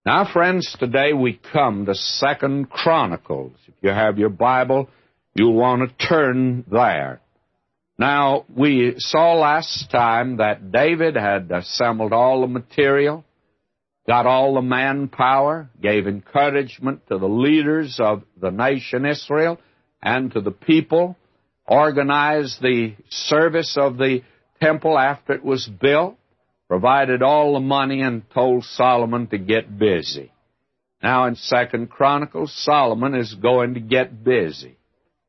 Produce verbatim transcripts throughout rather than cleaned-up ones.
Now, friends, today we come to Second Chronicles. If you have your Bible, you'll want to turn there. Now, we saw last time that David had assembled all the material, got all the manpower, gave encouragement to the leaders of the nation Israel and to the people, organized the service of the temple after it was built, provided all the money, and told Solomon to get busy. Now in Second Chronicles, Solomon is going to get busy.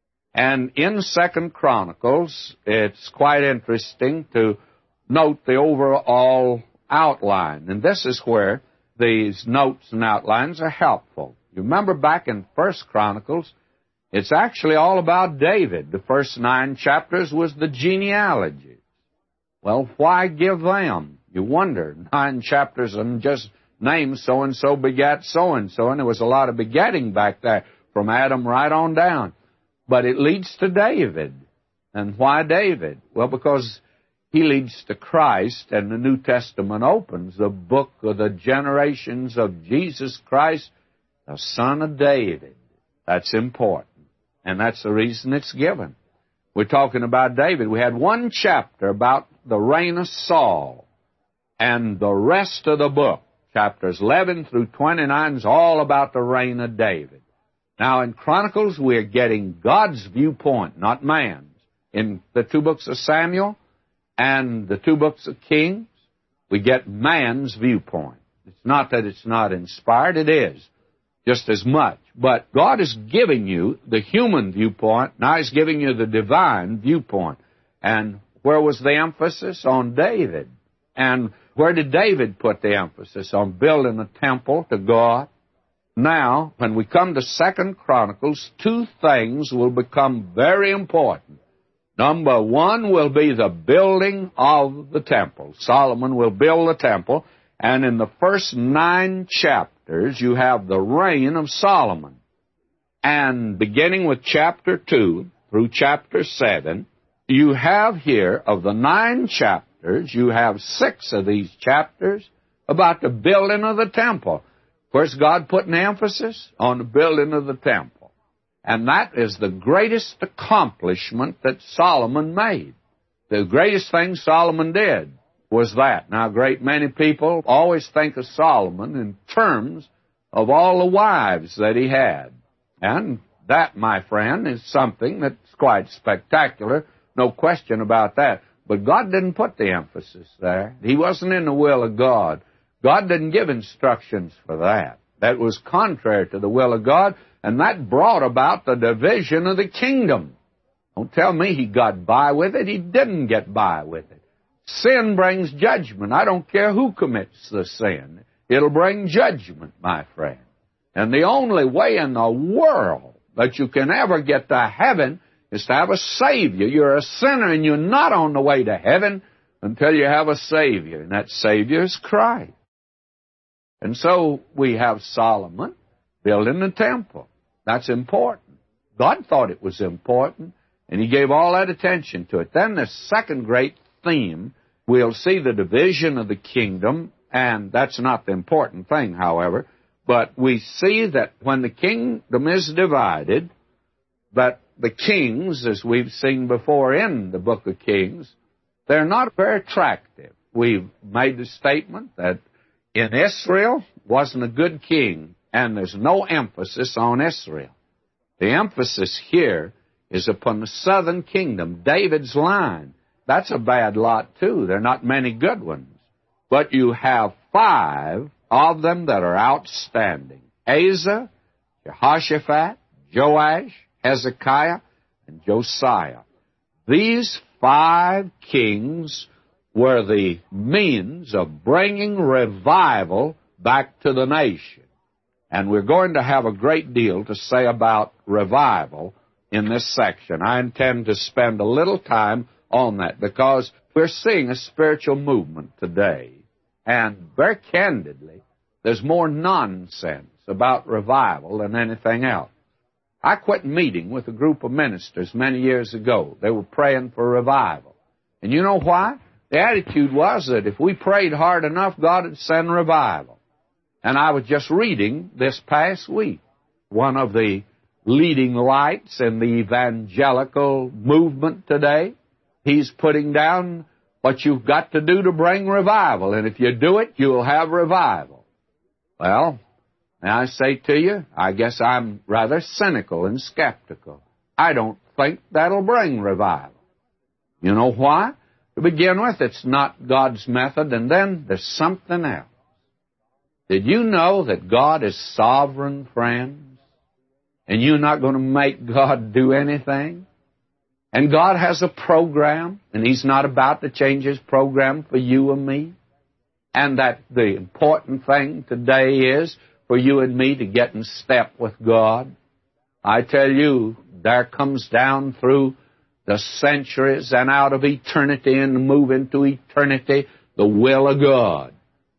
And in Second Chronicles, it's quite interesting to note the overall outline. And this is where these notes and outlines are helpful. You remember back in First Chronicles, it's actually all about David. The first nine chapters was the genealogy. Well, why give them? You wonder. Nine chapters and just name so-and-so begat so-and-so, and there was a lot of begetting back there from Adam right on down. But it leads to David. And why David? Well, because he leads to Christ, and the New Testament opens the book of the generations of Jesus Christ, the son of David. That's important, and that's the reason it's given. We're talking about David. We had one chapter about the reign of Saul, and the rest of the book, chapters eleven through twenty-nine, is all about the reign of David. Now, in Chronicles, we're getting God's viewpoint, not man's. In the two books of Samuel and the two books of Kings, we get man's viewpoint. It's not that it's not inspired. It is, just as much. But God is giving you the human viewpoint. Now He's giving you the divine viewpoint. And where was the emphasis? On David. And where did David put the emphasis? On building a temple to God. Now, when we come to Second Chronicles, two things will become very important. Number one will be the building of the temple. Solomon will build the temple, and in the first nine chapters, you have the reign of Solomon. And beginning with chapter two through chapter seven, you have here, of the nine chapters, you have six of these chapters about the building of the temple. Where's God putting emphasis? On the building of the temple. And that is the greatest accomplishment that Solomon made. The greatest thing Solomon did was that. Now, a great many people always think of Solomon in terms of all the wives that he had. And that, my friend, is something that's quite spectacular. No question about that. But God didn't put the emphasis there. He wasn't in the will of God. God didn't give instructions for that. That was contrary to the will of God, and that brought about the division of the kingdom. Don't tell me he got by with it. He didn't get by with it. Sin brings judgment. I don't care who commits the sin. It'll bring judgment, my friend. And the only way in the world that you can ever get to heaven is to have a Savior. You're a sinner, and you're not on the way to heaven until you have a Savior, and that Savior is Christ. And so we have Solomon building the temple. That's important. God thought it was important, and He gave all that attention to it. Then the second great theme, we'll see the division of the kingdom, and that's not the important thing, however, but we see that when the kingdom is divided, that the kings, as we've seen before in the book of Kings, they're not very attractive. We've made the statement that in Israel wasn't a good king, and there's no emphasis on Israel. The emphasis here is upon the southern kingdom, David's line. That's a bad lot, too. There are not many good ones. But you have five of them that are outstanding. Asa, Jehoshaphat, Joash, Hezekiah, and Josiah. These five kings were the means of bringing revival back to the nation. And we're going to have a great deal to say about revival in this section. I intend to spend a little time on that because we're seeing a spiritual movement today. And very candidly, there's more nonsense about revival than anything else. I quit meeting with a group of ministers many years ago. They were praying for revival. And you know why? The attitude was that if we prayed hard enough, God would send revival. And I was just reading this past week, one of the leading lights in the evangelical movement today, he's putting down what you've got to do to bring revival. And if you do it, you'll have revival. Well, may I say to you, I guess I'm rather cynical and skeptical. I don't think that'll bring revival. You know why? To begin with, it's not God's method, and then there's something else. Did you know that God is sovereign, friends? And you're not going to make God do anything? And God has a program, and He's not about to change His program for you and me. And that the important thing today is for you and me to get in step with God. I tell you, there comes down through the centuries and out of eternity and move into eternity the will of God.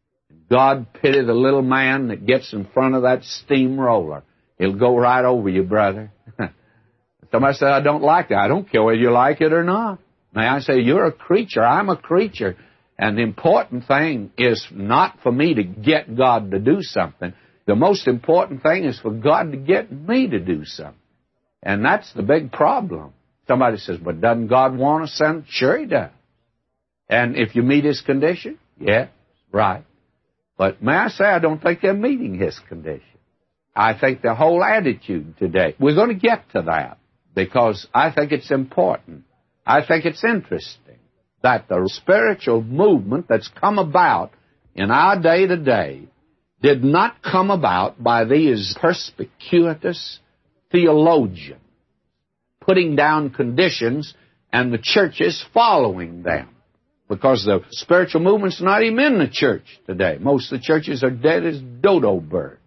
God pity the little man that gets in front of that steamroller. He'll go right over you, brother. Somebody said, I don't like that. I don't care whether you like it or not. May I say, you're a creature. I'm a creature. And the important thing is not for me to get God to do something. The most important thing is for God to get me to do something. And that's the big problem. Somebody says, but doesn't God want to send? Sure He does. And if you meet His condition, yes, right. But may I say, I don't think they're meeting His condition. I think the whole attitude today, we're going to get to that because I think it's important. I think it's interesting that the spiritual movement that's come about in our day today did not come about by these perspicuous theologians putting down conditions and the churches following them. Because the spiritual movement's not even in the church today. Most of the churches are dead as dodo birds.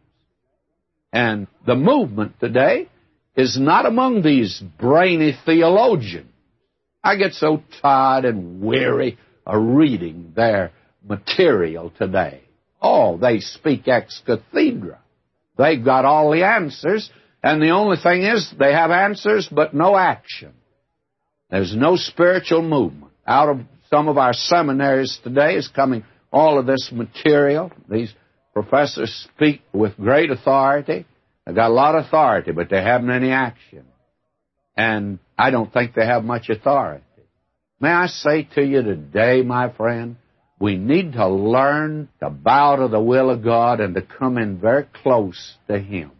And the movement today is not among these brainy theologians. I get so tired and weary of reading their material today. Oh, they speak ex cathedra. They've got all the answers, and the only thing is they have answers but no action. There's no spiritual movement. Out of some of our seminaries today is coming all of this material. These professors speak with great authority. They've got a lot of authority, but they haven't any action. And I don't think they have much authority. May I say to you today, my friend, we need to learn to bow to the will of God and to come in very close to Him.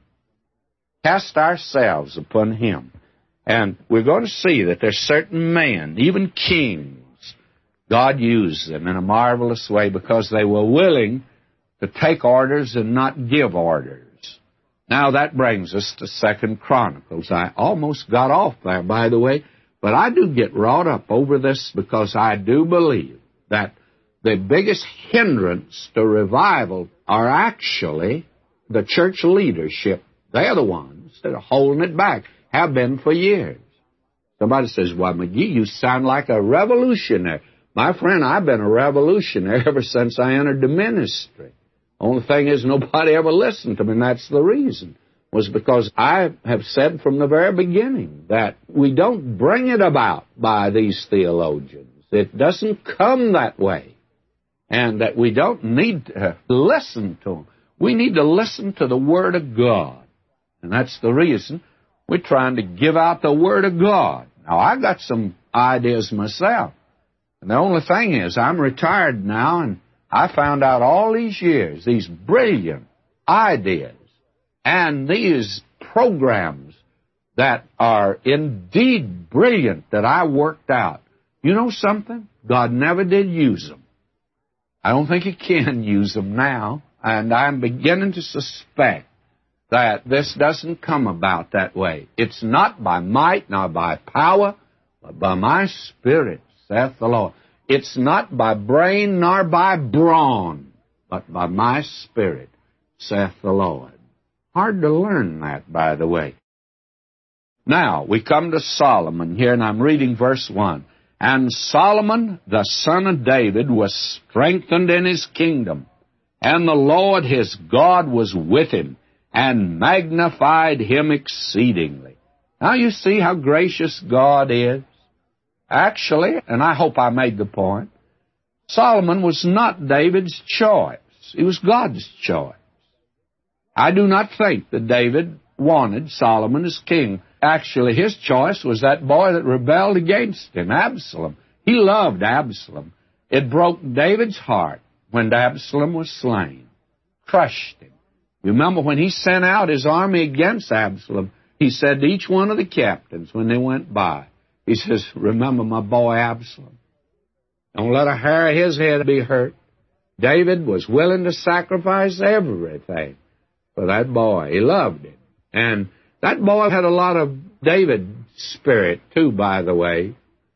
Cast ourselves upon Him. And we're going to see that there's certain men, even kings, God used them in a marvelous way because they were willing to take orders and not give orders. Now that brings us to Second Chronicles. I almost got off there, by the way, but I do get wrought up over this because I do believe that the biggest hindrance to revival are actually the church leadership. They're the ones that are holding it back, have been for years. Somebody says, why, McGee, you sound like a revolutionary. My friend, I've been a revolutionary ever since I entered the ministry. Only thing is nobody ever listened to me, and that's the reason, was because I have said from the very beginning that we don't bring it about by these theologians. It doesn't come that way. And that we don't need to listen to them. We need to listen to the Word of God. And that's the reason we're trying to give out the Word of God. Now, I got some ideas myself. And the only thing is, I'm retired now, and I found out all these years, these brilliant ideas and these programs that are indeed brilliant that I worked out. You know something? God never did use them. I don't think He can use them now, and I'm beginning to suspect that this doesn't come about that way. It's not by might nor by power, but by my Spirit, saith the Lord. It's not by brain nor by brawn, but by my Spirit, saith the Lord. Hard to learn that, by the way. Now, we come to Solomon here, and I'm reading verse one. And Solomon, the son of David, was strengthened in his kingdom, and the Lord his God was with him, and magnified him exceedingly. Now you see how gracious God is. Actually, and I hope I made the point, Solomon was not David's choice. It was God's choice. I do not think that David wanted Solomon as king. Actually, his choice was that boy that rebelled against him, Absalom. He loved Absalom. It broke David's heart when Absalom was slain, crushed him. You remember when he sent out his army against Absalom, he said to each one of the captains when they went by, he says, remember my boy Absalom. Don't let a hair of his head be hurt. David was willing to sacrifice everything for that boy. He loved him. And that boy had a lot of David spirit, too, by the way.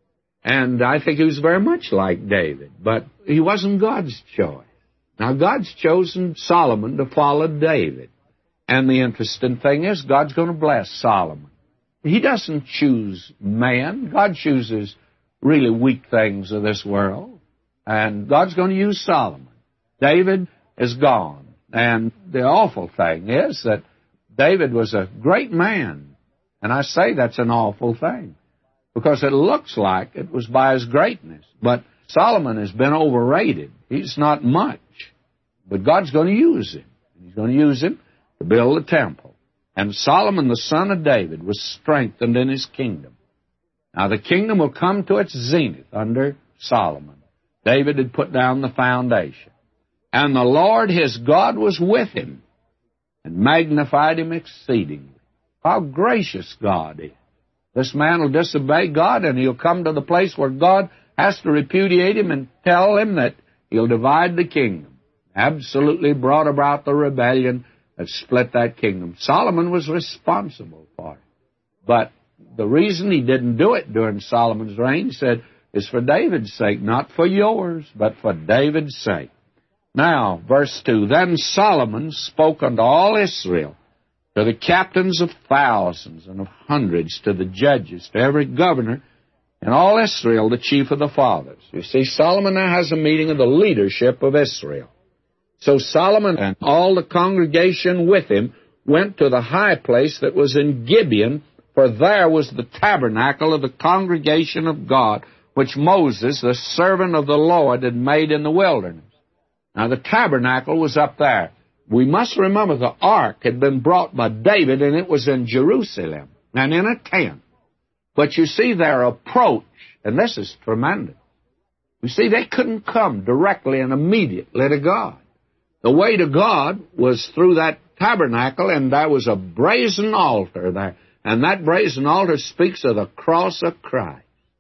And I think he was very much like David. But he wasn't God's choice. Now, God's chosen Solomon to follow David. And the interesting thing is, God's going to bless Solomon. He doesn't choose man. God chooses really weak things of this world. And God's going to use Solomon. David is gone. And the awful thing is that David was a great man. And I say that's an awful thing, because it looks like it was by his greatness. But Solomon has been overrated. He's not much. But God's going to use him. He's going to use him to build the temple. And Solomon, the son of David, was strengthened in his kingdom. Now, the kingdom will come to its zenith under Solomon. David had put down the foundation. And the Lord his God was with him and magnified him exceedingly. How gracious God is. This man will disobey God, and he'll come to the place where God has to repudiate him and tell him that he'll divide the kingdom. Absolutely brought about the rebellion that split that kingdom. Solomon was responsible for it. But the reason he didn't do it during Solomon's reign, he said, is for David's sake, not for yours, but for David's sake. Now, verse two, Then Solomon spoke unto all Israel, to the captains of thousands and of hundreds, to the judges, to every governor, and all Israel, the chief of the fathers. You see, Solomon now has a meeting of the leadership of Israel. So Solomon and all the congregation with him went to the high place that was in Gibeon, for there was the tabernacle of the congregation of God, which Moses, the servant of the Lord, had made in the wilderness. Now, the tabernacle was up there. We must remember the ark had been brought by David, and it was in Jerusalem and in a tent. But you see their approach, and this is tremendous. You see, they couldn't come directly and immediately to God. The way to God was through that tabernacle, and there was a brazen altar there. And that brazen altar speaks of the cross of Christ.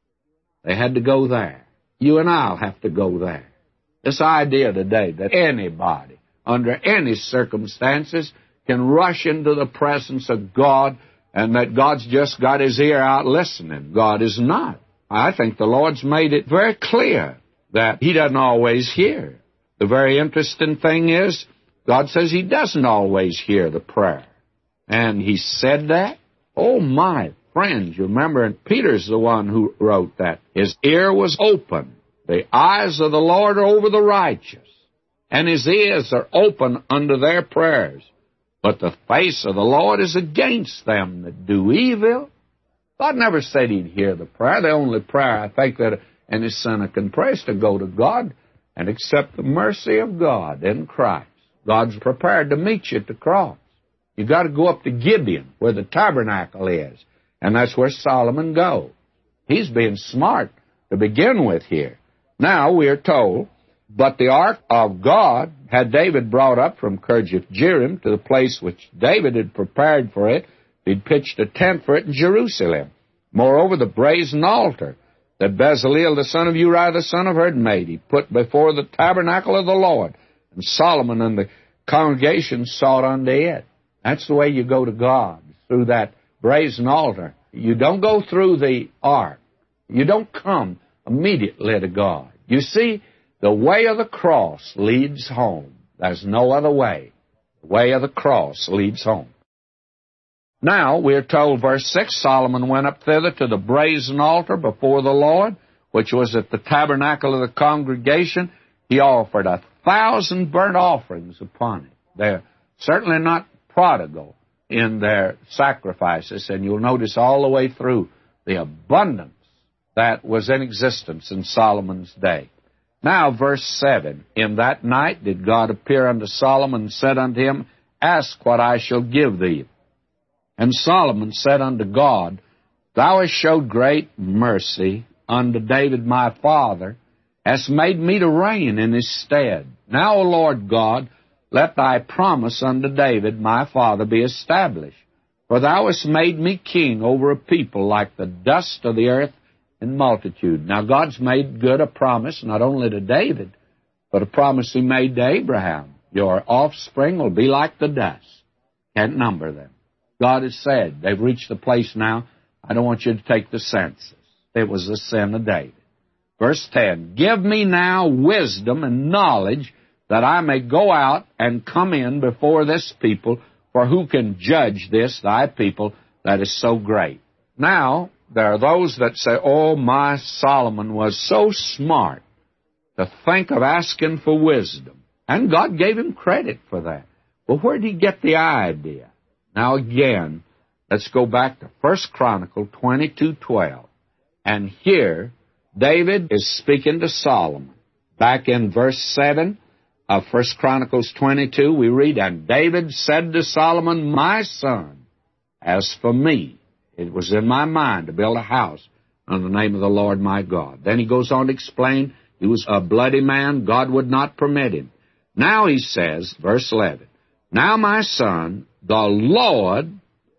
They had to go there. You and I'll have to go there. This idea today that anybody, under any circumstances, can rush into the presence of God and that God's just got his ear out listening. God is not. I think the Lord's made it very clear that he doesn't always hear. The very interesting thing is, God says he doesn't always hear the prayer. And he said that? Oh, my friends, you remember, and Peter's the one who wrote that. His ear was open. The eyes of the Lord are over the righteous, and his ears are open unto their prayers. But the face of the Lord is against them that do evil. God never said he'd hear the prayer. The only prayer I think that any sinner can pray is to go to God and accept the mercy of God in Christ. God's prepared to meet you at the cross. You've got to go up to Gibeon, where the tabernacle is, and that's where Solomon goes. He's being smart to begin with here. Now, we are told, but the ark of God had David brought up from Kirjath-jearim to the place which David had prepared for it. He'd pitched a tent for it in Jerusalem. Moreover, the brazen altar that Bezaleel, the son of Uriah, the son of Hur, made, he put before the tabernacle of the Lord. And Solomon and the congregation sought unto it. That's the way you go to God, through that brazen altar. You don't go through the ark. You don't come immediately to God. You see, the way of the cross leads home. There's no other way. The way of the cross leads home. Now, we're told, verse six, Solomon went up thither to the brazen altar before the Lord, which was at the tabernacle of the congregation. He offered a thousand burnt offerings upon it. They're certainly not prodigal in their sacrifices, and you'll notice all the way through the abundance that was in existence in Solomon's day. Now, verse seven, In that night did God appear unto Solomon and said unto him, Ask what I shall give thee. And Solomon said unto God, Thou hast showed great mercy unto David my father, hast made me to reign in his stead. Now, O Lord God, let thy promise unto David my father be established. For thou hast made me king over a people like the dust of the earth in multitude. Now, God's made good a promise, not only to David, but a promise he made to Abraham. Your offspring will be like the dust. Can't number them. God has said, they've reached the place now, I don't want you to take the census. It was the sin of David. Verse ten, Give me now wisdom and knowledge, that I may go out and come in before this people, for who can judge this, thy people, that is so great? Now, there are those that say, Oh, my Solomon was so smart to think of asking for wisdom. And God gave him credit for that. Well, where did he get the idea? Now, again, let's go back to First Chronicles twenty-two twelve. And here, David is speaking to Solomon. Back in verse seven of First Chronicles twenty-two, we read, And David said to Solomon, My son, as for me, it was in my mind to build a house in the name of the Lord my God. Then he goes on to explain, he was a bloody man, God would not permit him. Now he says, verse eleven, Now my son, the Lord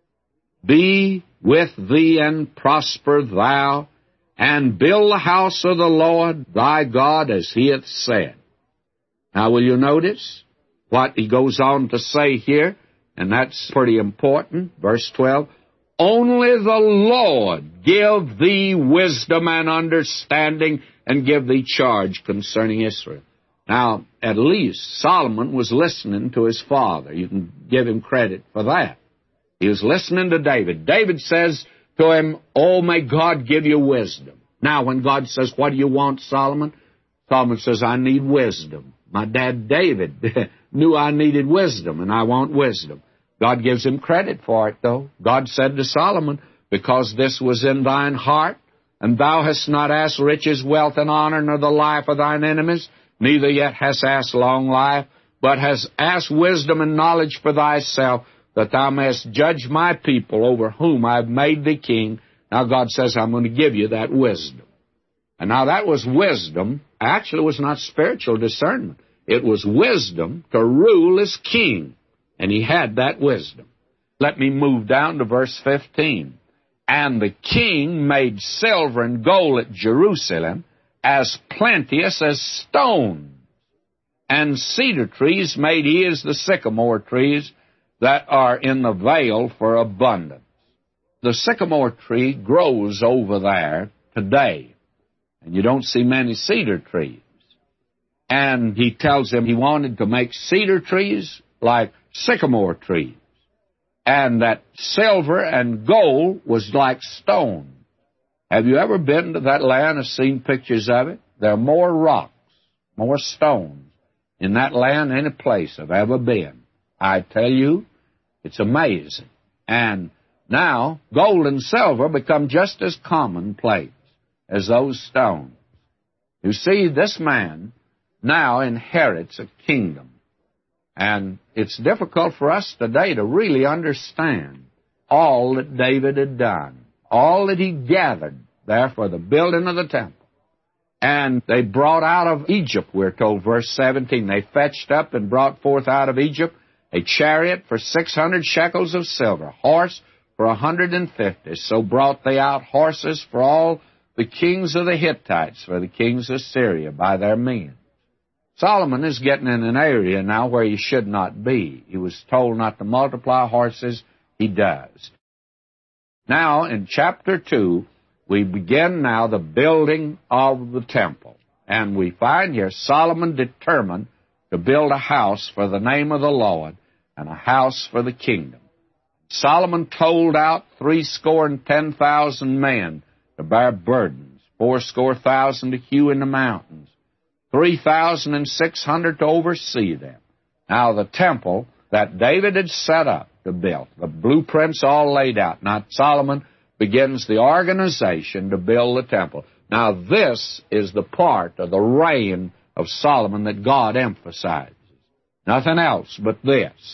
be with thee, and prosper thou, and build the house of the Lord thy God as he hath said. Now will you notice what he goes on to say here? And that's pretty important. Verse twelve, Only the Lord give thee wisdom and understanding, and give thee charge concerning Israel. Now, at least Solomon was listening to his father. You can give him credit for that. He was listening to David. David says to him, Oh, may God give you wisdom. Now, when God says, What do you want, Solomon? Solomon says, I need wisdom. My dad David knew I needed wisdom, and I want wisdom. God gives him credit for it, though. God said to Solomon, Because this was in thine heart, and thou hast not asked riches, wealth, and honor, nor the life of thine enemies, neither yet hast asked long life, but hast asked wisdom and knowledge for thyself, that thou mayest judge my people over whom I have made thee king. Now God says, I'm going to give you that wisdom. And now that was wisdom. Actually, it was not spiritual discernment. It was wisdom to rule as king. And he had that wisdom. Let me move down to verse fifteen. And the king made silver and gold at Jerusalem as plenteous as stones, and cedar trees made he as the sycamore trees that are in the vale for abundance. The sycamore tree grows over there today, and you don't see many cedar trees. And he tells him he wanted to make cedar trees like sycamore trees, and that silver and gold was like stone. Have you ever been to that land and seen pictures of it? There are more rocks, more stones in that land than any place I've ever been. I tell you, it's amazing. And now, gold and silver become just as commonplace as those stones. You see, this man now inherits a kingdom. And it's difficult for us today to really understand all that David had done, all that he gathered there for the building of the temple. And they brought out of Egypt, we're told, verse seventeen. They fetched up and brought forth out of Egypt a chariot for six hundred shekels of silver, horse for a hundred and fifty. So brought they out horses for all the kings of the Hittites, for the kings of Syria, by their men. Solomon is getting in an area now where he should not be. He was told not to multiply horses. He does. Now, in chapter two, we begin now the building of the temple. And we find here Solomon determined to build a house for the name of the Lord and a house for the kingdom. Solomon told out threescore and ten thousand men to bear burdens, fourscore thousand to hew in the mountains, three thousand and six hundred to oversee them. Now the temple that David had set up to build, the blueprints all laid out. Now Solomon begins the organization to build the temple. Now this is the part of the reign of Solomon that God emphasizes. Nothing else but this.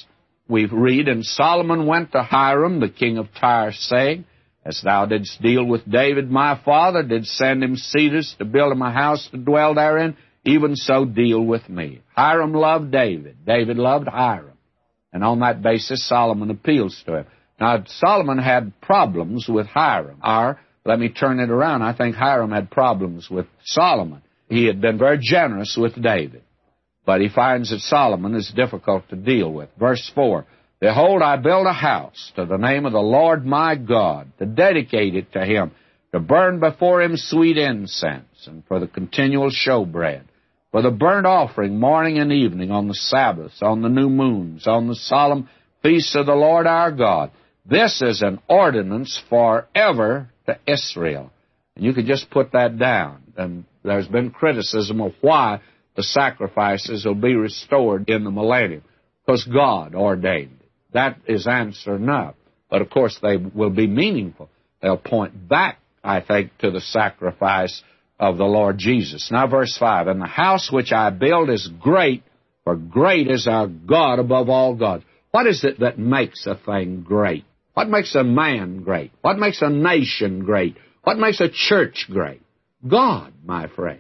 we read, And Solomon went to Hiram, the king of Tyre, saying, As thou didst deal with David my father, didst send him cedars to build him a house to dwell therein, even so deal with me. Hiram loved David. David loved Hiram. And on that basis, Solomon appeals to him. Now, Solomon had problems with Hiram. Or, let me turn it around. I think Hiram had problems with Solomon. He had been very generous with David. But he finds that Solomon is difficult to deal with. Verse four, Behold, I build a house to the name of the Lord my God, to dedicate it to him, to burn before him sweet incense, and for the continual showbread, for the burnt offering morning and evening, on the Sabbaths, on the new moons, on the solemn feasts of the Lord our God. This is an ordinance forever to Israel. And you could just put that down. And there's been criticism of why the sacrifices will be restored in the millennium, because God ordained it. That is answer enough. But, of course, they will be meaningful. They'll point back, I think, to the sacrifice of the Lord Jesus. Now, verse five, And the house which I build is great, for great is our God above all gods. What is it that makes a thing great? What makes a man great? What makes a nation great? What makes a church great? God, my friend.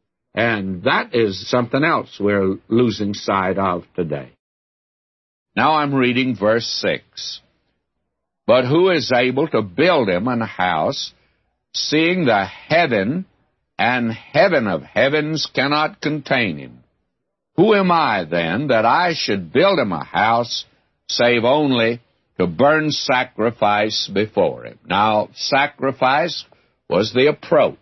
And that is something else we're losing sight of today. Now I'm reading verse six. But who is able to build him an house, seeing the heaven and heaven of heavens cannot contain him? Who am I, then, that I should build him a house, save only to burn sacrifice before him? Now, sacrifice was the approach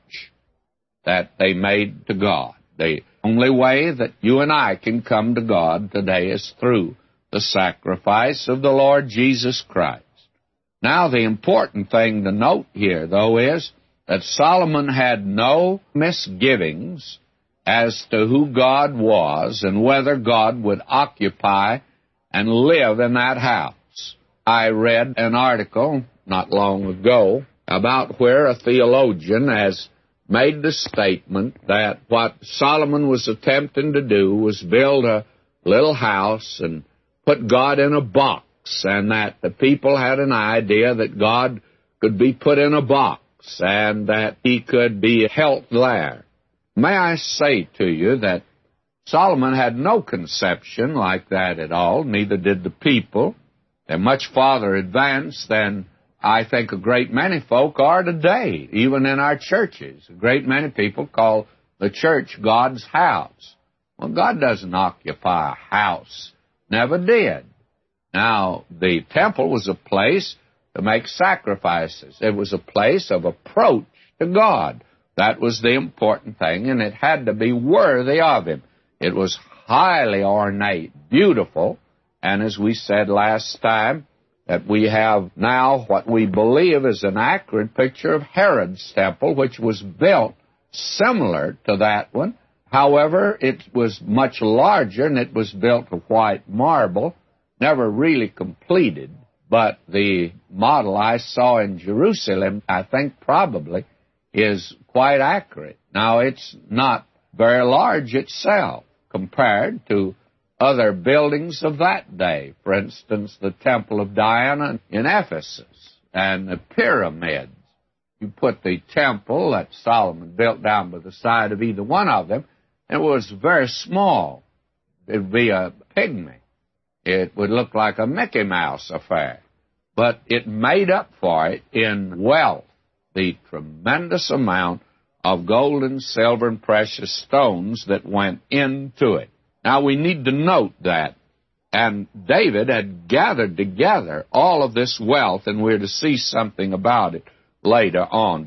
that they made to God. The only way that you and I can come to God today is through the sacrifice of the Lord Jesus Christ. Now, the important thing to note here, though, is that Solomon had no misgivings as to who God was and whether God would occupy and live in that house. I read an article not long ago about where a theologian has made the statement that what Solomon was attempting to do was build a little house and put God in a box, and that the people had an idea that God could be put in a box and that he could be held there. May I say to you that Solomon had no conception like that at all, neither did the people. They're much farther advanced than I think a great many folk are today, even in our churches. A great many people call the church God's house. Well, God doesn't occupy a house. Never did. Now, the temple was a place to make sacrifices. It was a place of approach to God. That was the important thing, and it had to be worthy of him. It was highly ornate, beautiful, and as we said last time, that we have now what we believe is an accurate picture of Herod's temple, which was built similar to that one. However, it was much larger, and it was built of white marble, never really completed. But the model I saw in Jerusalem, I think probably, is quite accurate. Now, it's not very large itself compared to other buildings of that day. For instance, the Temple of Diana in Ephesus and the pyramids. You put the temple that Solomon built down by the side of either one of them, it was very small. It would be a pygmy. It would look like a Mickey Mouse affair. But it made up for it in wealth, the tremendous amount of gold and silver and precious stones that went into it. Now, we need to note that. And David had gathered together all of this wealth, and we're to see something about it later on.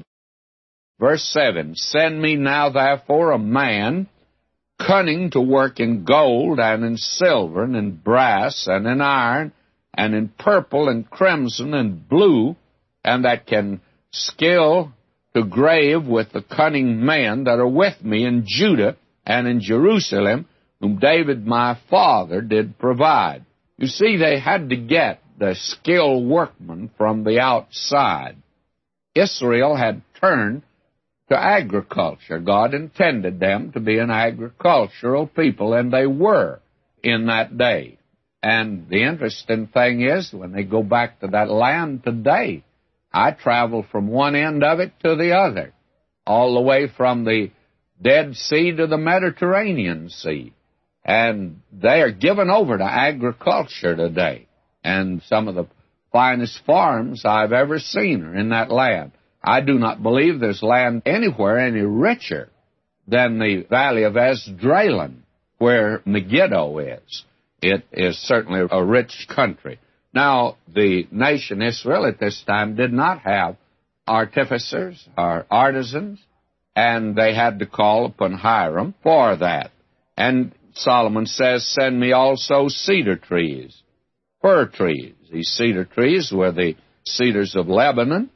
Verse seven, Send me now, therefore, a man cunning to work in gold and in silver and in brass and in iron and in purple and crimson and blue, and that can skill to grave with the cunning men that are with me in Judah and in Jerusalem, whom David my father did provide. You see, they had to get the skilled workmen from the outside. Israel had turned to agriculture. God intended them to be an agricultural people, and they were in that day. And the interesting thing is, when they go back to that land today, I travel from one end of it to the other, all the way from the Dead Sea to the Mediterranean Sea. And they are given over to agriculture today. And some of the finest farms I've ever seen are in that land. I do not believe there's land anywhere any richer than the valley of Esdraelon, where Megiddo is. It is certainly a rich country. Now, the nation Israel at this time did not have artificers or artisans, and they had to call upon Hiram for that. And Solomon says, send me also cedar trees, fir trees. These cedar trees were the cedars of Lebanon,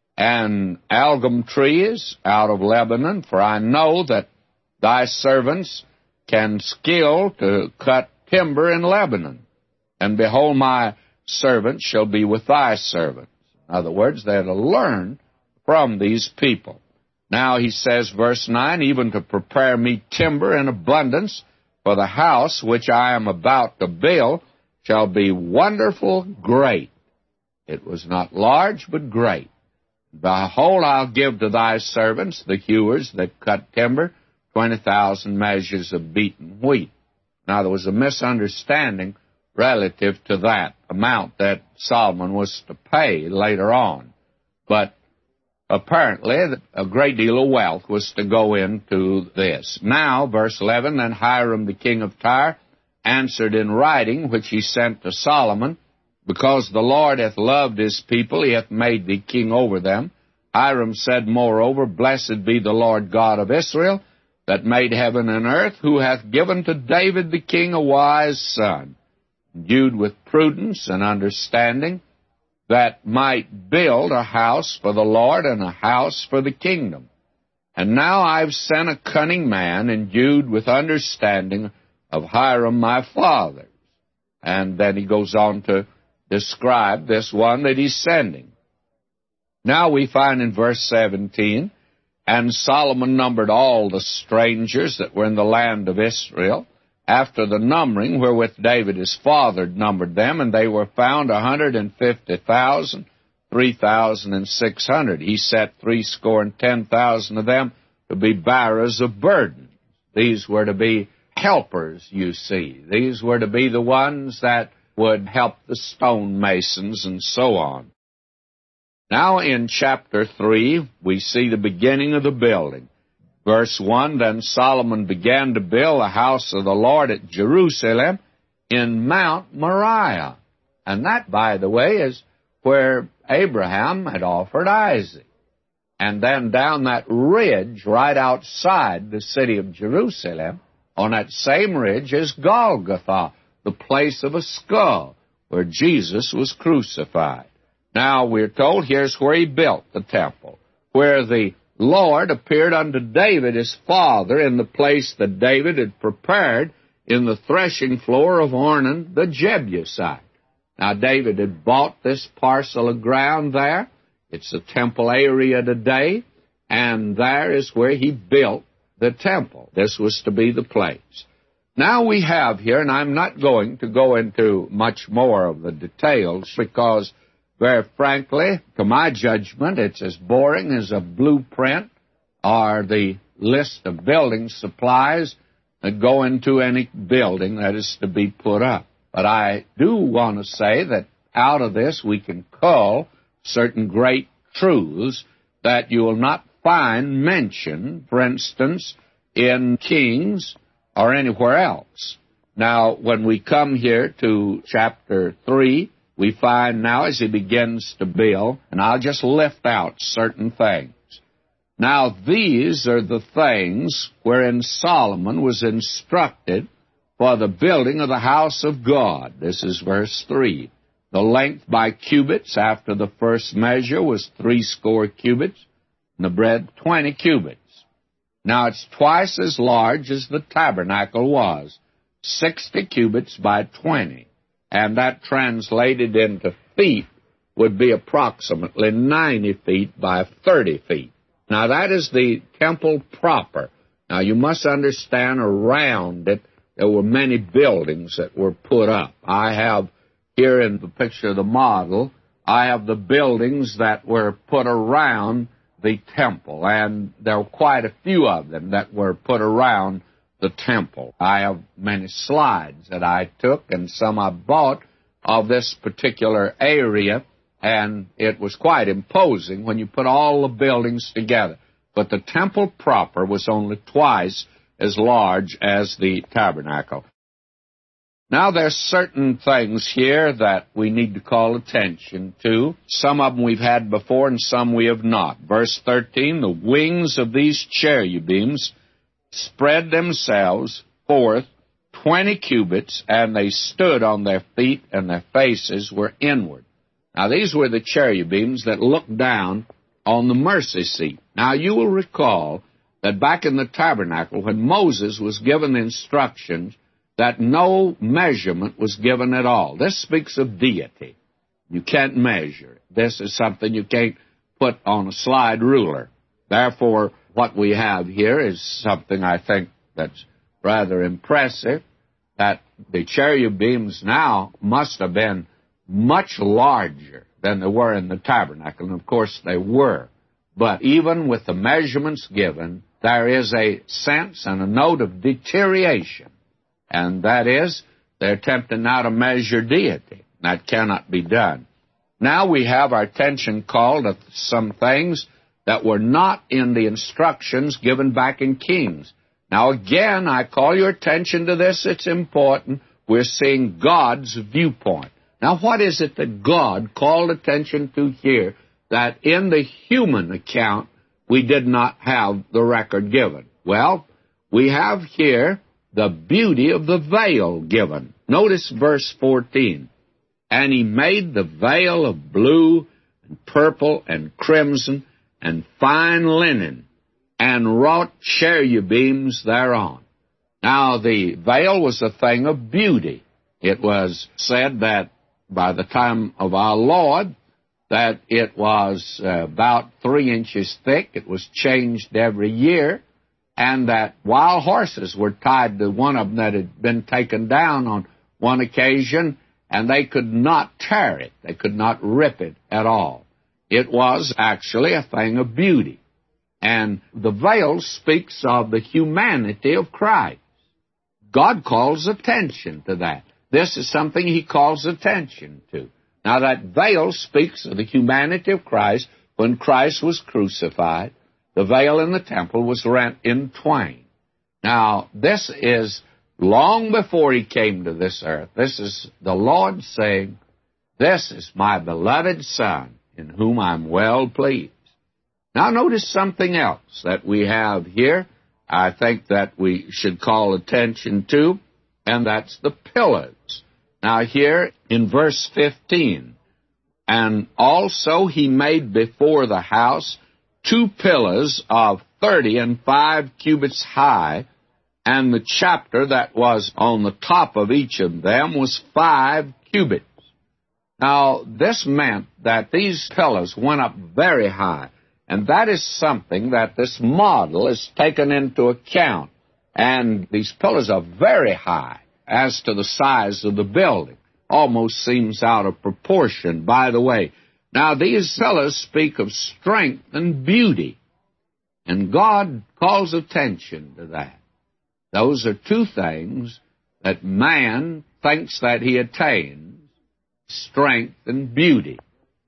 and algum trees out of Lebanon, for I know that thy servants can skill to cut timber in Lebanon. And behold, my servant shall be with thy servants. In other words, they had to learn from these people. Now he says, verse nine, even to prepare me timber in abundance for the house which I am about to build shall be wonderful great. It was not large, but great. Behold, I'll give to thy servants, the hewers that cut timber, twenty thousand measures of beaten wheat. Now, there was a misunderstanding relative to that amount that Solomon was to pay later on. But apparently, a great deal of wealth was to go into this. Now, verse eleven, then Hiram the king of Tyre answered in writing, which he sent to Solomon, because the Lord hath loved his people, he hath made thee king over them. Hiram said, moreover, blessed be the Lord God of Israel, that made heaven and earth, who hath given to David the king a wise son, endued with prudence and understanding, that might build a house for the Lord and a house for the kingdom. And now I've sent a cunning man, endued with understanding, of Hiram my father. And then he goes on to describe this one that he's sending. Now we find in verse seventeen, and Solomon numbered all the strangers that were in the land of Israel, after the numbering wherewith David his father numbered them, and they were found a hundred and fifty thousand, three thousand and six hundred. He set threescore and ten thousand of them to be bearers of burdens. These were to be helpers, you see. These were to be the ones that would help the stonemasons and so on. Now in chapter three, we see the beginning of the building. Verse one, then Solomon began to build the house of the Lord at Jerusalem in Mount Moriah. And that, by the way, is where Abraham had offered Isaac. And then down that ridge right outside the city of Jerusalem, on that same ridge is Golgotha, the place of a skull, where Jesus was crucified. Now, we're told here's where he built the temple, where the Lord appeared unto David his father in the place that David had prepared in the threshing floor of Ornan the Jebusite. Now, David had bought this parcel of ground there. It's the temple area today, and there is where he built the temple. This was to be the place. Now we have here, and I'm not going to go into much more of the details because, very frankly, to my judgment, it's as boring as a blueprint or the list of building supplies that go into any building that is to be put up. But I do want to say that out of this we can cull certain great truths that you will not find mentioned, for instance, in Kings or anywhere else. Now, when we come here to chapter three, we find now as he begins to build, and I'll just lift out certain things. Now, these are the things wherein Solomon was instructed for the building of the house of God. This is verse three. The length by cubits after the first measure was threescore cubits, and the breadth twenty cubits. Now, it's twice as large as the tabernacle was, sixty cubits by twenty. And that translated into feet would be approximately ninety feet by thirty feet. Now, that is the temple proper. Now, you must understand around it there were many buildings that were put up. I have here in the picture of the model, I have the buildings that were put around the temple, and there were quite a few of them that were put around the temple. I have many slides that I took, and some I bought of this particular area, and it was quite imposing when you put all the buildings together. But the temple proper was only twice as large as the tabernacle. Now, there's certain things here that we need to call attention to. Some of them we've had before and some we have not. Verse thirteen, the wings of these cherubims spread themselves forth twenty cubits, and they stood on their feet, and their faces were inward. Now, these were the cherubims that looked down on the mercy seat. Now, you will recall that back in the tabernacle, when Moses was given the instructions, that no measurement was given at all. This speaks of deity. You can't measure it. This is something you can't put on a slide ruler. Therefore, what we have here is something I think that's rather impressive, that the cherubims now must have been much larger than they were in the tabernacle, and of course they were. But even with the measurements given, there is a sense and a note of deterioration. And that is, they're attempting now to measure deity. That cannot be done. Now we have our attention called to some things that were not in the instructions given back in Kings. Now again, I call your attention to this. It's important. We're seeing God's viewpoint. Now what is it that God called attention to here that in the human account we did not have the record given? Well, we have here the beauty of the veil given. Notice verse fourteen. And he made the veil of blue and purple and crimson and fine linen, and wrought cherubims thereon. Now, the veil was a thing of beauty. It was said that by the time of our Lord, that it was uh, about three inches thick. It was changed every year, and that wild horses were tied to one of them that had been taken down on one occasion, and they could not tear it. They could not rip it at all. It was actually a thing of beauty. And the veil speaks of the humanity of Christ. God calls attention to that. This is something he calls attention to. Now, that veil speaks of the humanity of Christ. When Christ was crucified, the veil in the temple was rent in twain. Now, this is long before he came to this earth. This is the Lord saying, "This is my beloved Son, in whom I'm well pleased." Now, notice something else that we have here, I think that we should call attention to, and that's the pillars. Now, here in verse fifteen, and also he made before the house two pillars of thirty and five cubits high, and the chapter that was on the top of each of them was five cubits. Now, this meant that these pillars went up very high, and that is something that this model is taken into account. And these pillars are very high as to the size of the building. Almost seems out of proportion, by the way. Now, these pillars speak of strength and beauty, and God calls attention to that. Those are two things that man thinks that he attains: strength and beauty.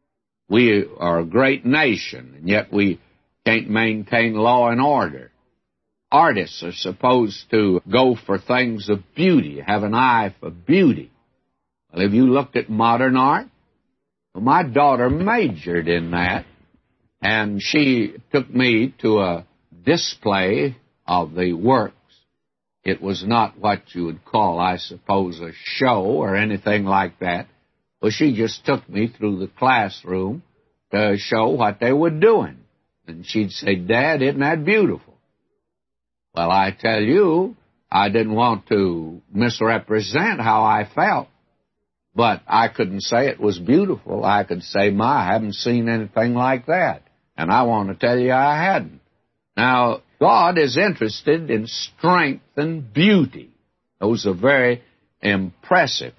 We are a great nation, and yet we can't maintain law and order. Artists are supposed to go for things of beauty, have an eye for beauty. Well, have you looked at modern art? Well, my daughter majored in that, and she took me to a display of the works. It was not what you would call, I suppose, a show or anything like that. Well, she just took me through the classroom to show what they were doing. And she'd say, "Dad, isn't that beautiful?" Well, I tell you, I didn't want to misrepresent how I felt. But I couldn't say it was beautiful. I could say, "My, I haven't seen anything like that." And I want to tell you I hadn't. Now, God is interested in strength and beauty. Those are very impressive.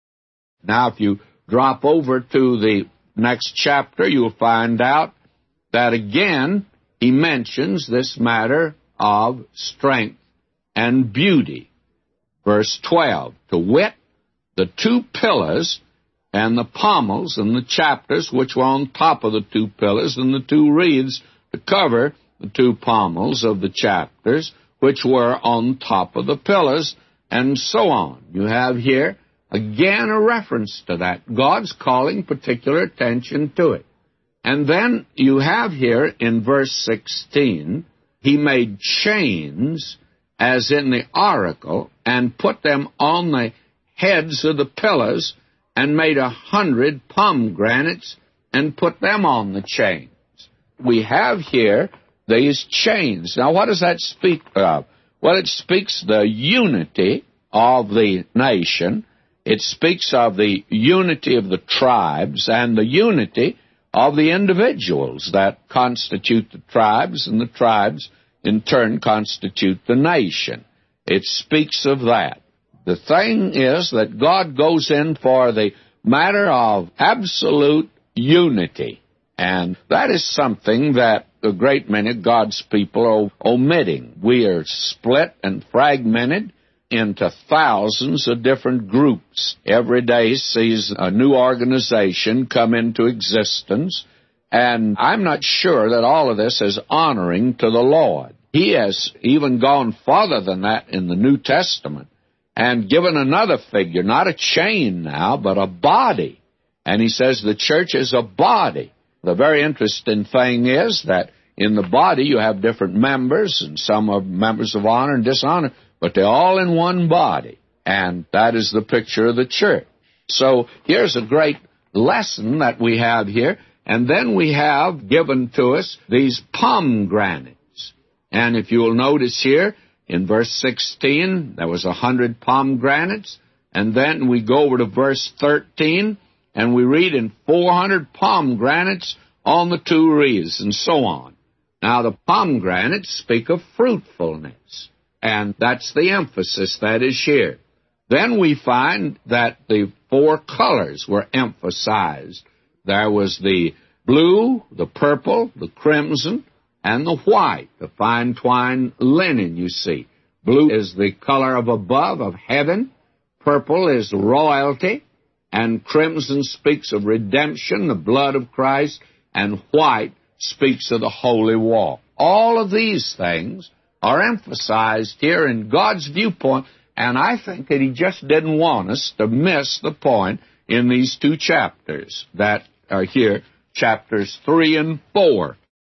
Now, if you drop over to the next chapter, you'll find out that again he mentions this matter of strength and beauty. Verse twelve, to wit, the two pillars and the pommels and the chapters which were on top of the two pillars, and the two wreaths to cover the two pommels of the chapters which were on top of the pillars, and so on. You have here again a reference to that. God's calling particular attention to it. And then you have here in verse sixteen, he made chains as in the oracle, and put them on the heads of the pillars, and made a hundred pomegranates, and put them on the chains. We have here these chains. Now, what does that speak of? Well, it speaks the unity of the nation. It speaks of the unity of the tribes and the unity of the individuals that constitute the tribes, and the tribes in turn constitute the nation. It speaks of that. The thing is that God goes in for the matter of absolute unity, and that is something that a great many of God's people are omitting. We are split and fragmented into thousands of different groups. Every day sees a new organization come into existence, and I'm not sure that all of this is honoring to the Lord. He has even gone farther than that in the New Testament and given another figure, not a chain now, but a body. And he says the church is a body. The very interesting thing is that in the body you have different members, and some are members of honor and dishonor, but they're all in one body, and that is the picture of the church. So here's a great lesson that we have here, and then we have given to us these pomegranates. And if you will notice here, in verse sixteen, there was a hundred pomegranates, and then we go over to verse thirteen, and we read in four hundred pomegranates on the two wreaths, and so on. Now, the pomegranates speak of fruitfulness, and that's the emphasis that is here. Then we find that the four colors were emphasized. There was the blue, the purple, the crimson, and the white, the fine twined linen, you see. Blue is the color of above, of heaven. Purple is royalty. And crimson speaks of redemption, the blood of Christ. And white speaks of the holy walk. All of these things are emphasized here in God's viewpoint, and I think that he just didn't want us to miss the point in these two chapters that are here, chapters three and four.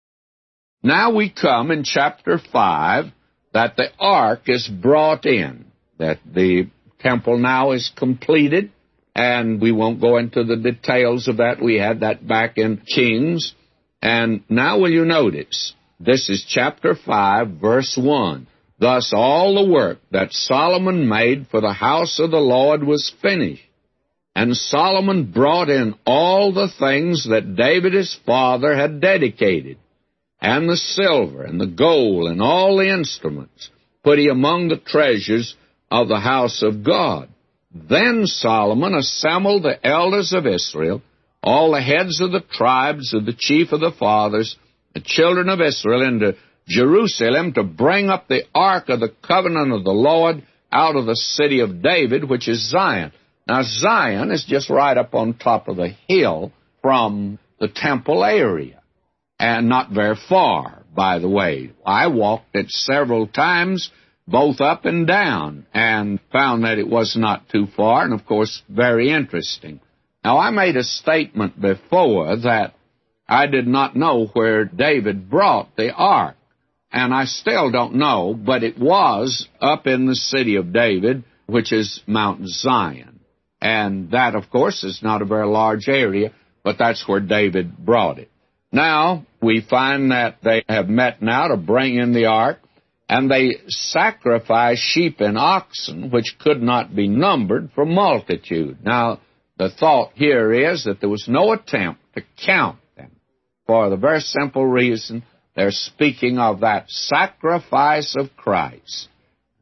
Now we come in chapter five, that the ark is brought in, that the temple now is completed, and we won't go into the details of that. We had that back in Kings. And now will you notice, this is chapter five, verse one. Thus all the work that Solomon made for the house of the Lord was finished. And Solomon brought in all the things that David his father had dedicated, and the silver, and the gold, and all the instruments, put he among the treasures of the house of God. Then Solomon assembled the elders of Israel, all the heads of the tribes of the chief of the fathers, the children of Israel, into Jerusalem to bring up the ark of the covenant of the Lord out of the city of David, which is Zion. Now, Zion is just right up on top of the hill from the temple area, and not very far, by the way. I walked it several times, both up and down, and found that it was not too far, and of course, very interesting. Now, I made a statement before that I did not know where David brought the ark, and I still don't know, but it was up in the city of David, which is Mount Zion. And that, of course, is not a very large area, but that's where David brought it. Now, we find that they have met now to bring in the ark, and they sacrificed sheep and oxen, which could not be numbered for multitude. Now, the thought here is that there was no attempt to count them, for the very simple reason they're speaking of that sacrifice of Christ.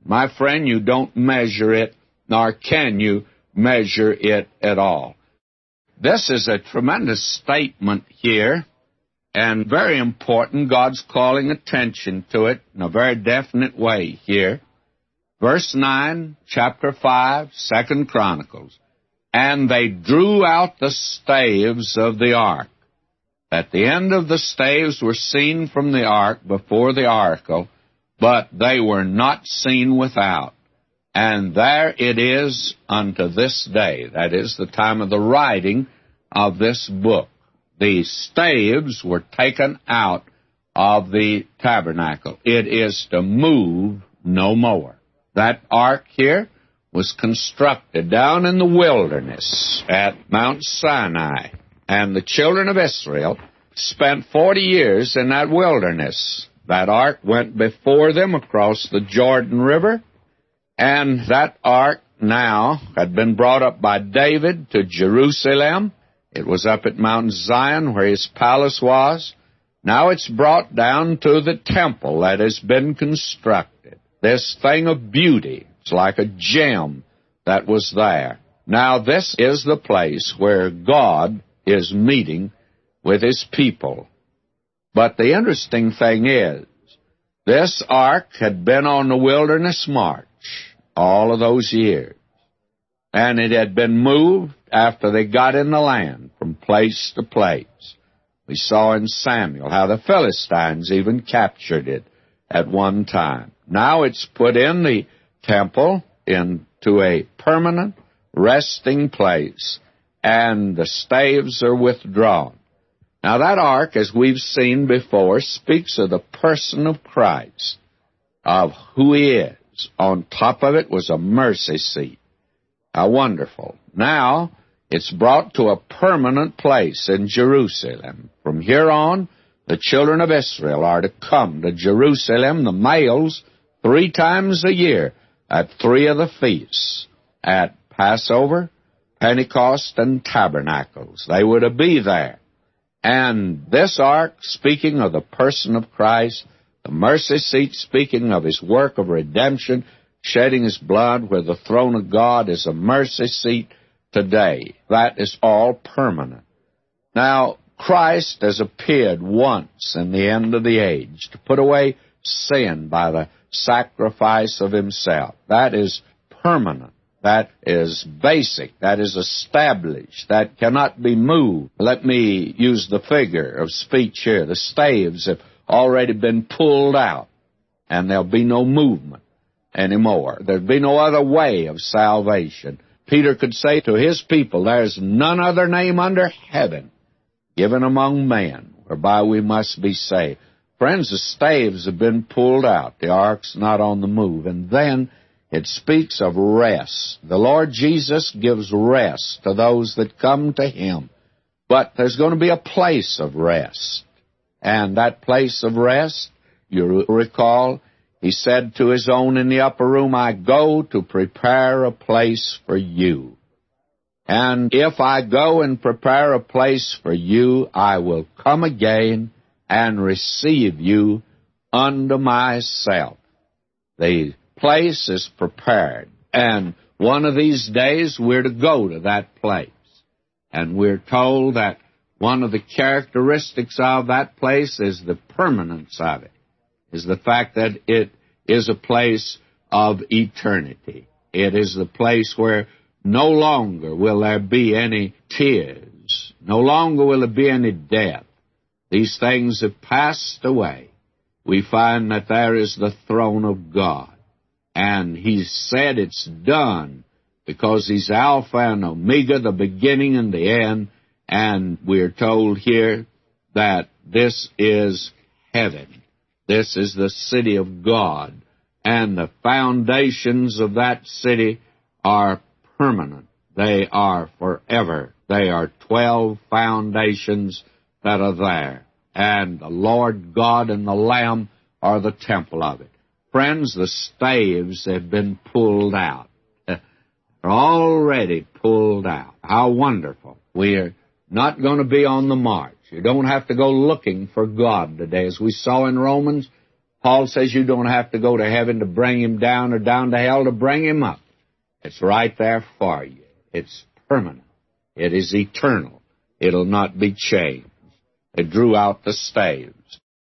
My friend, you don't measure it, nor can you measure it at all. This is a tremendous statement here, and very important. God's calling attention to it in a very definite way here. Verse nine, chapter five, Second Chronicles. And they drew out the staves of the ark. At the end of the staves were seen from the ark before the oracle, but they were not seen without. And there it is unto this day. That is the time of the writing of this book. The staves were taken out of the tabernacle. It is to move no more. That ark here was constructed down in the wilderness at Mount Sinai. And the children of Israel spent forty years in that wilderness. That ark went before them across the Jordan River. And that ark now had been brought up by David to Jerusalem. It was up at Mount Zion where his palace was. Now it's brought down to the temple that has been constructed. This thing of beauty, it's like a gem that was there. Now this is the place where God is meeting with his people. But the interesting thing is, this ark had been on the wilderness march all of those years. And it had been moved after they got in the land from place to place. We saw in Samuel how the Philistines even captured it at one time. Now it's put in the temple into a permanent resting place, and the staves are withdrawn. Now that ark, as we've seen before, speaks of the person of Christ, of who he is. On top of it was a mercy seat. How wonderful. Now it's brought to a permanent place in Jerusalem. From here on, the children of Israel are to come to Jerusalem, the males, three times a year at three of the feasts, at Passover, Pentecost, and Tabernacles. They were to be there. And this ark, speaking of the person of Christ, the mercy seat, speaking of his work of redemption, shedding his blood where the throne of God is a mercy seat today. That is all permanent. Now, Christ has appeared once in the end of the age to put away sin by the sacrifice of himself. That is permanent. That is basic. That is established. That cannot be moved. Let me use the figure of speech here. The staves have already been pulled out, and there'll be no movement anymore. There'll be no other way of salvation. Peter could say to his people, there's none other name under heaven given among men whereby we must be saved. Friends, the staves have been pulled out. The ark's not on the move. And then it speaks of rest. The Lord Jesus gives rest to those that come to him. But there's going to be a place of rest. And that place of rest, you recall, he said to his own in the upper room, I go to prepare a place for you. And if I go and prepare a place for you, I will come again and receive you unto myself. The place is prepared. And one of these days we're to go to that place. And we're told that one of the characteristics of that place is the permanence of it, is the fact that it is a place of eternity. It is the place where no longer will there be any tears. No longer will there be any death. These things have passed away. We find that there is the throne of God. And he said it's done because he's Alpha and Omega, the beginning and the end. And we're told here that this is heaven. This is the city of God. And the foundations of that city are permanent. They are forever. They are twelve foundations that are there. And the Lord God and the Lamb are the temple of it. Friends, the staves have been pulled out. They're already pulled out. How wonderful. We're not going to be on the march. You don't have to go looking for God today. As we saw in Romans, Paul says you don't have to go to heaven to bring him down or down to hell to bring him up. It's right there for you. It's permanent. It is eternal. It'll not be changed. It drew out the staves.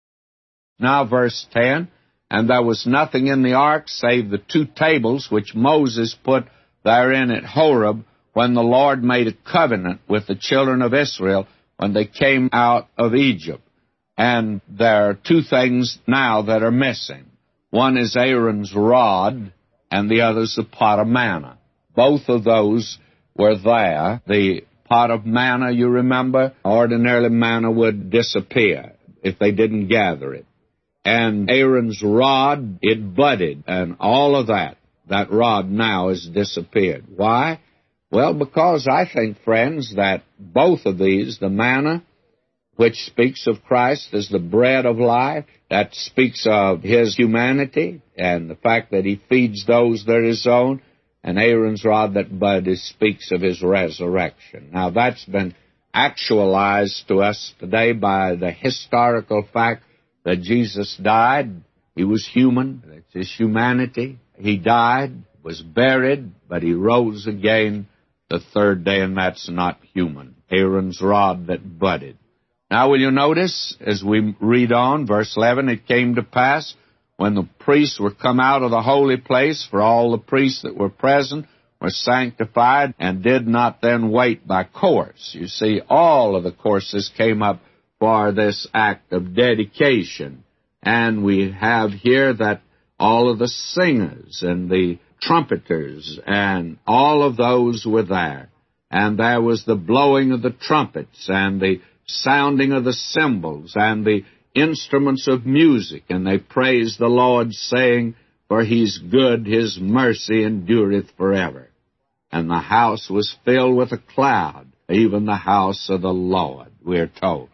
Now verse ten, and there was nothing in the ark save the two tables which Moses put therein at Horeb when the Lord made a covenant with the children of Israel when they came out of Egypt. And there are two things now that are missing. One is Aaron's rod, and the other is the pot of manna. Both of those were there. The pot of manna, you remember, ordinarily manna would disappear if they didn't gather it. And Aaron's rod, it budded, and all of that, that rod now has disappeared. Why? Well, because I think, friends, that both of these, the manna, which speaks of Christ as the bread of life, that speaks of his humanity and the fact that he feeds those that are his own, and Aaron's rod that budded speaks of his resurrection. Now, that's been actualized to us today by the historical fact that Jesus died. He was human. That's his humanity. He died, was buried, but he rose again the third day, and that's not human. Aaron's rod that budded. Now, will you notice, as we read on, verse eleven, it came to pass, when the priests were come out of the holy place, for all the priests that were present were sanctified, and did not then wait by course. You see, all of the courses came up for this act of dedication. And we have here that all of the singers and the trumpeters and all of those were there. And there was the blowing of the trumpets and the sounding of the cymbals and the instruments of music. And they praised the Lord, saying, for he's good, his mercy endureth forever. And the house was filled with a cloud, even the house of the Lord, we're told.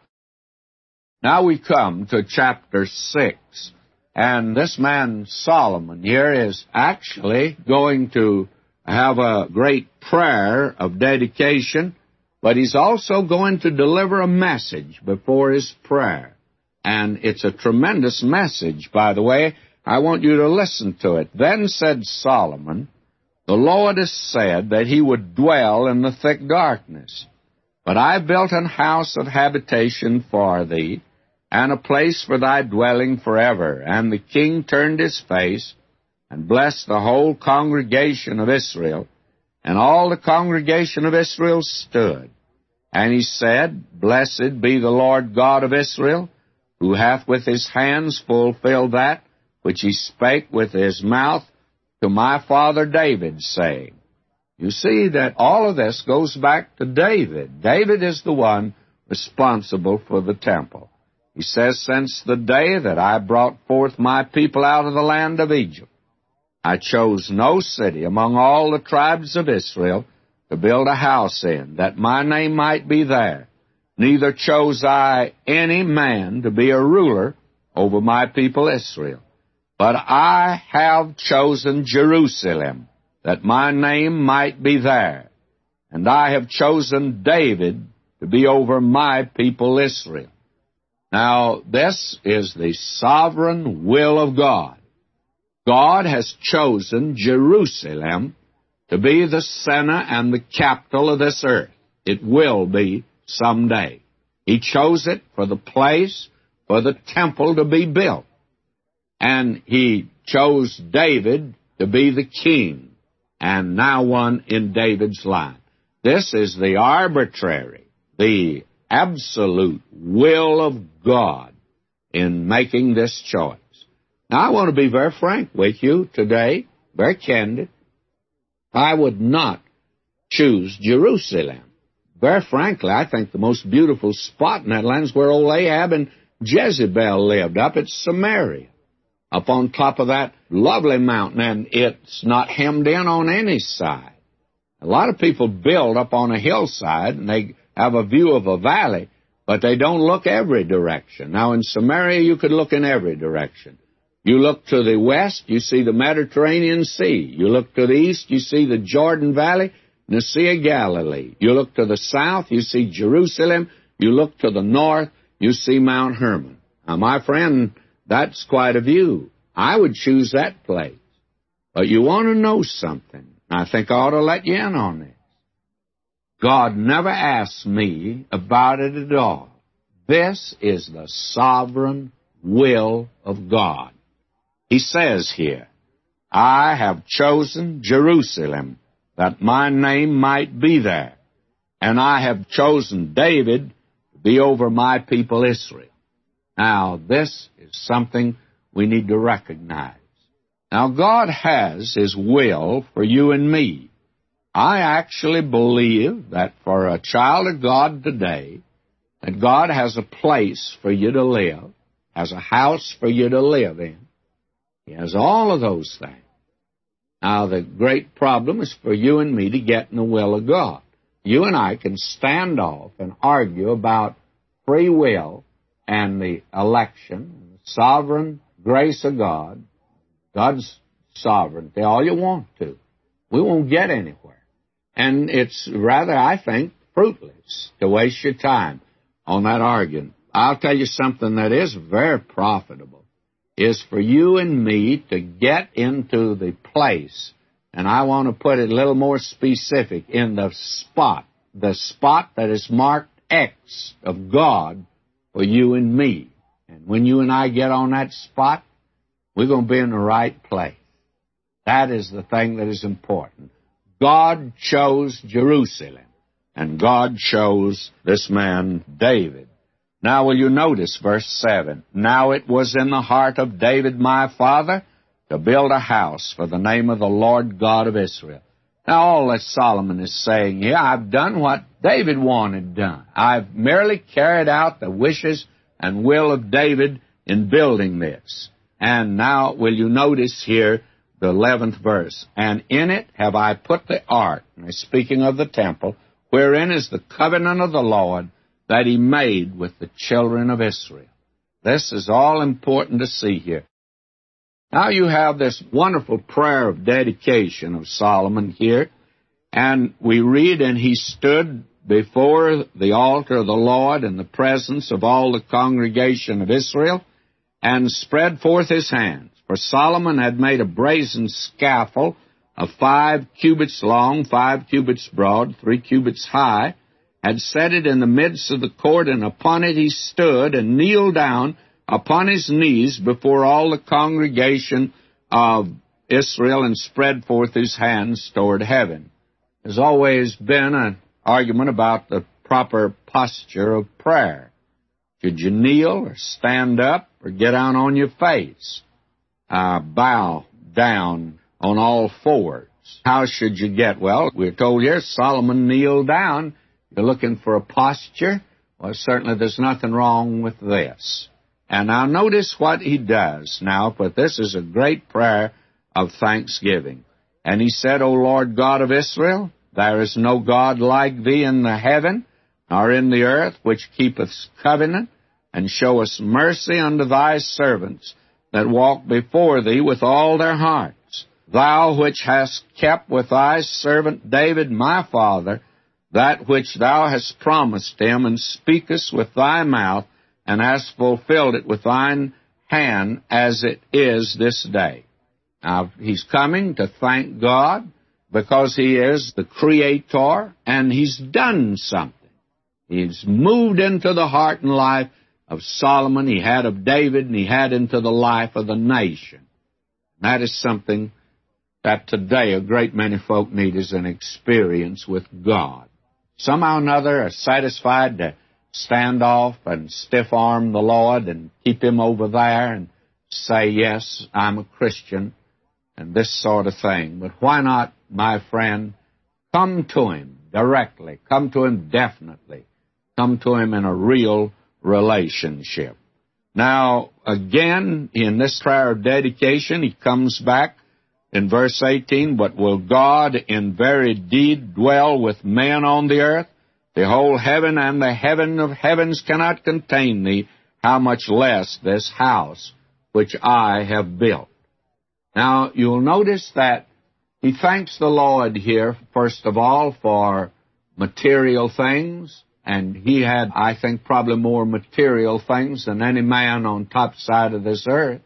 Now we come to chapter six, and this man Solomon here is actually going to have a great prayer of dedication, but he's also going to deliver a message before his prayer. And it's a tremendous message, by the way. I want you to listen to it. Then said Solomon, the Lord has said that he would dwell in the thick darkness. But I built an house of habitation for thee, and a place for thy dwelling forever. And the king turned his face, and blessed the whole congregation of Israel. And all the congregation of Israel stood. And he said, blessed be the Lord God of Israel, who hath with his hands fulfilled that which he spake with his mouth to my father David, saying. You see that all of this goes back to David. David is the one responsible for the temple. He says, since the day that I brought forth my people out of the land of Egypt, I chose no city among all the tribes of Israel to build a house in, that my name might be there. Neither chose I any man to be a ruler over my people Israel. But I have chosen Jerusalem, that my name might be there. And I have chosen David to be over my people Israel. Now, this is the sovereign will of God. God has chosen Jerusalem to be the center and the capital of this earth. It will be someday. He chose it for the place for the temple to be built. And he chose David to be the king, and now one in David's line. This is the arbitrary, the absolute will of God in making this choice. Now, I want to be very frank with you today, very candid. I would not choose Jerusalem. Very frankly, I think the most beautiful spot in that land is where old Ahab and Jezebel lived, up at Samaria, up on top of that lovely mountain, and it's not hemmed in on any side. A lot of people build up on a hillside, and they have a view of a valley, but they don't look every direction. Now, in Samaria, you could look in every direction. You look to the west, you see the Mediterranean Sea. You look to the east, you see the Jordan Valley and the Sea of Galilee. You look to the south, you see Jerusalem. You look to the north, you see Mount Hermon. Now, my friend, That's quite a view. I would choose that place. But you want to know something. I think I ought to let you in on this. God never asked me about it at all. This is the sovereign will of God. He says here, I have chosen Jerusalem, that my name might be there, and I have chosen David to be over my people Israel. Now, this is something we need to recognize. Now, God has His will for you and me. I actually believe that for a child of God today, that God has a place for you to live, has a house for you to live in. He has all of those things. Now, the great problem is for you and me to get in the will of God. You and I can stand off and argue about free will and the election, the sovereign grace of God, God's sovereignty, all you want to. We won't get anywhere. And it's rather, I think, fruitless to waste your time on that argument. I'll tell you something that is very profitable, is for you and me to get into the place, and I want to put it a little more specific, in the spot, the spot that is marked X of God for you and me. And when you and I get on that spot, we're going to be in the right place. That is the thing that is important. God chose Jerusalem, and God chose this man, David. Now will you notice verse seven? Now it was in the heart of David my father to build a house for the name of the Lord God of Israel. Now all that Solomon is saying here, I've done what David wanted done. I've merely carried out the wishes and will of David in building this. And now will you notice here the eleventh verse, and in it have I put the ark, and he's speaking of the temple, wherein is the covenant of the Lord that He made with the children of Israel. This is all important to see here. Now you have this wonderful prayer of dedication of Solomon here, and we read, and he stood before the altar of the Lord in the presence of all the congregation of Israel, and spread forth his hands. For Solomon had made a brazen scaffold of five cubits long, five cubits broad, three cubits high, had set it in the midst of the court, and upon it he stood and kneeled down upon his knees before all the congregation of Israel, and spread forth his hands toward heaven. There's always been an argument about the proper posture of prayer. Should you kneel or stand up or get down on your face? Uh, bow down on all fours. How should you get? Well, we're told here Solomon kneeled down. You're looking for a posture? Well, certainly there's nothing wrong with this. And now notice what he does now, but this is a great prayer of thanksgiving. And he said, O Lord God of Israel, there is no God like thee in the heaven, nor in the earth, which keepeth covenant, and showeth mercy unto thy servants, that walk before thee with all their hearts. Thou which hast kept with thy servant David my father that which thou hast promised him, and speakest with thy mouth, and hast fulfilled it with thine hand, as it is this day. Now, he's coming to thank God because he is the Creator, and he's done something. He's moved into the heart and life of Solomon, he had of David, and he had into the life of the nation. That is something that today a great many folk need, is an experience with God. Somehow or another are satisfied to stand off and stiff-arm the Lord and keep Him over there and say, yes, I'm a Christian, and this sort of thing. But why not, my friend, come to Him directly, come to Him definitely, come to Him in a real relationship. Now, again, in this prayer of dedication, he comes back in verse eighteen, but will God in very deed dwell with men on the earth? Behold, heaven and the heaven of heavens cannot contain thee, how much less this house which I have built. Now, you'll notice that he thanks the Lord here, first of all, for material things, and he had, I think, probably more material things than any man on top side of this earth.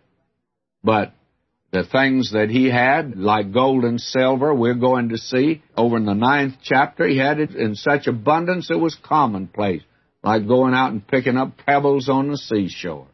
But the things that he had, like gold and silver, we're going to see over in the ninth chapter, he had it in such abundance it was commonplace, like going out and picking up pebbles on the seashore.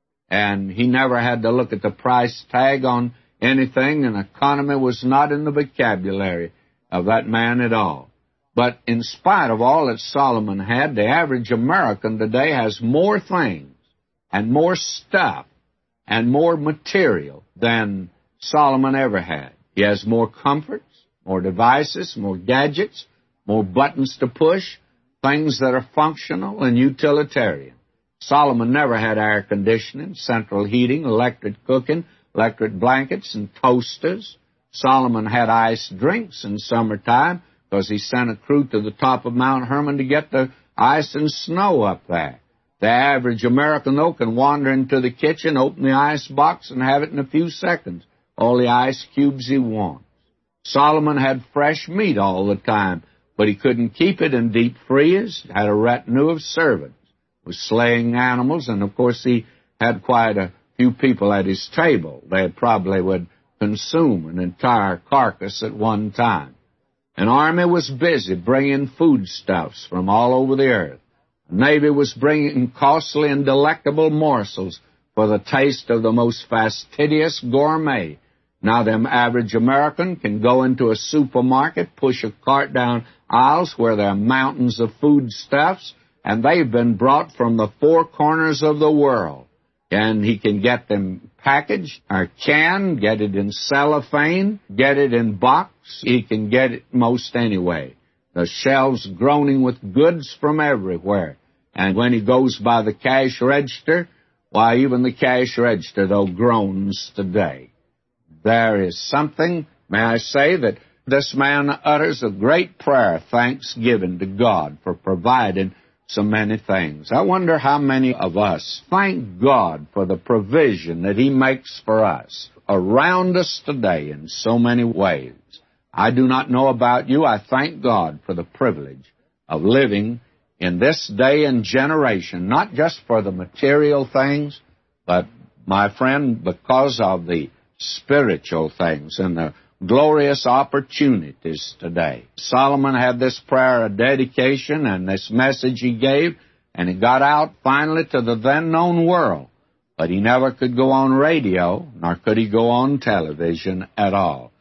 And he never had to look at the price tag on anything, and economy was not in the vocabulary of that man at all. But in spite of all that Solomon had, the average American today has more things and more stuff and more material than Solomon ever had. He has more comforts, more devices, more gadgets, more buttons to push, things that are functional and utilitarian. Solomon never had air conditioning, central heating, electric cooking, electric blankets, and toasters. Solomon had iced drinks in summertime because he sent a crew to the top of Mount Hermon to get the ice and snow up there. The average American, though, can wander into the kitchen, open the ice box, and have it in a few seconds, all the ice cubes he wants. Solomon had fresh meat all the time, but he couldn't keep it in deep freeze. He had a retinue of servants, was slaying animals, and of course he had quite a few people at his table. They probably would consume an entire carcass at one time. An army was busy bringing foodstuffs from all over the earth. The Navy was bringing costly and delectable morsels for the taste of the most fastidious gourmet. Now, the average American can go into a supermarket, push a cart down aisles where there are mountains of foodstuffs, and they've been brought from the four corners of the world. And he can get them packaged or canned, get it in cellophane, get it in box. He can get it most anyway. The shelves groaning with goods from everywhere. And when he goes by the cash register, why, even the cash register, though, groans today. There is something, may I say, that this man utters a great prayer, thanksgiving to God for providing so many things. I wonder how many of us thank God for the provision that He makes for us around us today in so many ways. I do not know about you. I thank God for the privilege of living in this day and generation, not just for the material things, but, my friend, because of the spiritual things and the glorious opportunities today. Solomon had this prayer of dedication and this message he gave, and it got out finally to the then-known world. But he never could go on radio, nor could he go on television at all.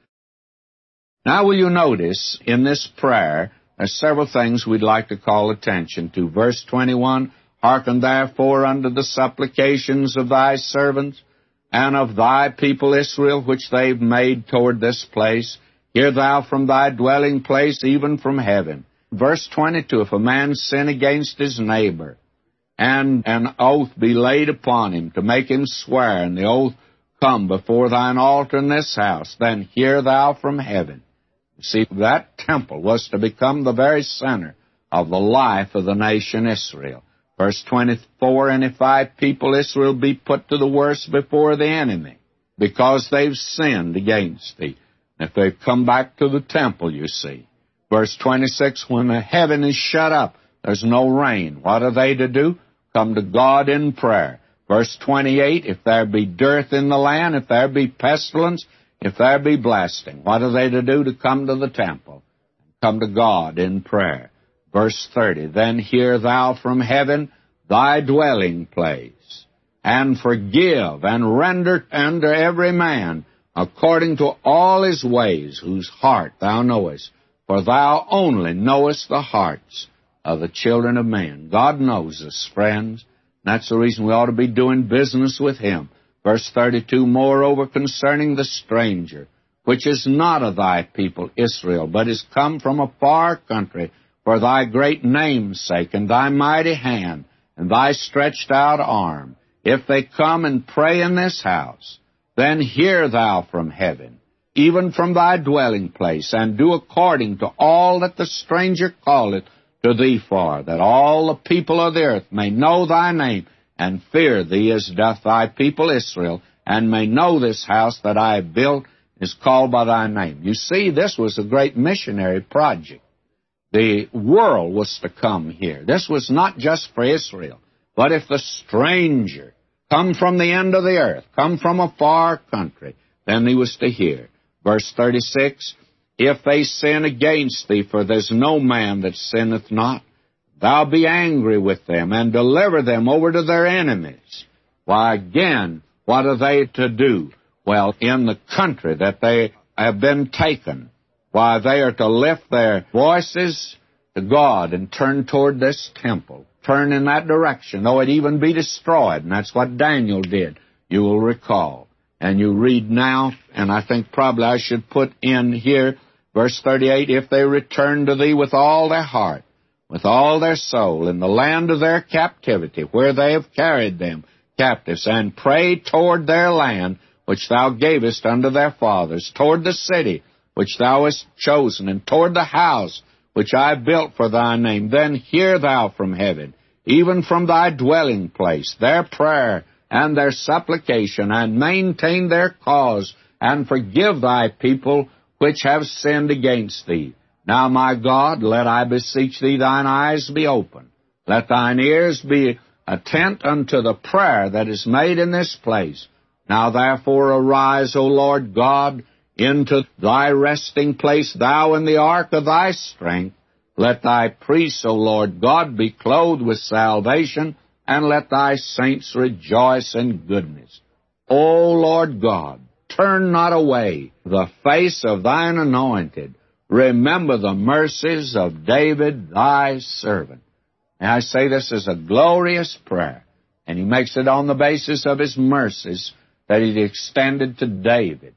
Now, will you notice in this prayer, there's several things we'd like to call attention to. Verse twenty-one, hearken therefore unto the supplications of thy servants, and of thy people Israel, which they've made toward this place. Hear thou from thy dwelling place, even from heaven. Verse twenty-two, if a man sin against his neighbor, and an oath be laid upon him to make him swear, and the oath come before thine altar in this house, then hear thou from heaven. You see, that temple was to become the very center of the life of the nation Israel. Verse twenty-four, and if thy people Israel be put to the worse before the enemy, because they've sinned against thee. If they've come back to the temple, you see. Verse twenty-six, when the heaven is shut up, there's no rain. What are they to do? Come to God in prayer. Verse twenty-eight, if there be dearth in the land, if there be pestilence, if there be blasting, what are they to do? To come to the temple. Come to God in prayer. Verse thirty, then hear thou from heaven thy dwelling place, and forgive and render unto every man according to all his ways, whose heart thou knowest. For thou only knowest the hearts of the children of men. God knows us, friends. That's the reason we ought to be doing business with Him. Verse thirty-two, moreover concerning the stranger, which is not of thy people Israel, but is come from a far country, for thy great name's sake, and thy mighty hand, and thy stretched out arm, if they come and pray in this house, then hear thou from heaven, even from thy dwelling place, and do according to all that the stranger calleth to thee for, that all the people of the earth may know thy name, and fear thee as doth thy people Israel, and may know this house that I have built is called by thy name. You see, this was a great missionary project. the world was to come here. This was not just for Israel, but if the stranger come from the end of the earth, come from a far country, then he was to hear. Verse thirty-six, if they sin against thee, for there's no man that sinneth not, thou be angry with them, and deliver them over to their enemies. Why, again, what are they to do? Well, in the country that they have been taken, why, they are to lift their voices to God and turn toward this temple. Turn in that direction, though it even be destroyed. And that's what Daniel did, you will recall. And you read now, and I think probably I should put in here, verse thirty-eight, if they return to thee with all their heart, with all their soul, in the land of their captivity, where they have carried them captives, and pray toward their land, which thou gavest unto their fathers, toward the city which thou hast chosen, and toward the house which I built for thy name, then hear thou from heaven, even from thy dwelling place, their prayer and their supplication, and maintain their cause, and forgive thy people which have sinned against thee. Now, my God, let I beseech thee, thine eyes be open. Let thine ears be attent unto the prayer that is made in this place. Now, therefore, arise, O Lord God, into thy resting place, thou in the ark of thy strength. Let thy priests, O Lord God, be clothed with salvation, and let thy saints rejoice in goodness. O Lord God, turn not away the face of thine anointed. Remember the mercies of David thy servant. And I say this is a glorious prayer, and he makes it on the basis of his mercies that he extended to David.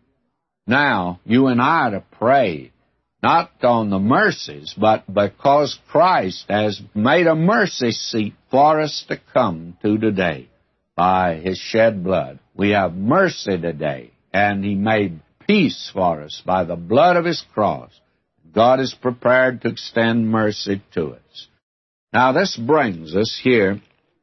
Now, you and I are to pray, not on the mercies, but because Christ has made a mercy seat for us to come to today by his shed blood. We have mercy today, and he made peace for us by the blood of his cross. God is prepared to extend mercy to us. Now, this brings us here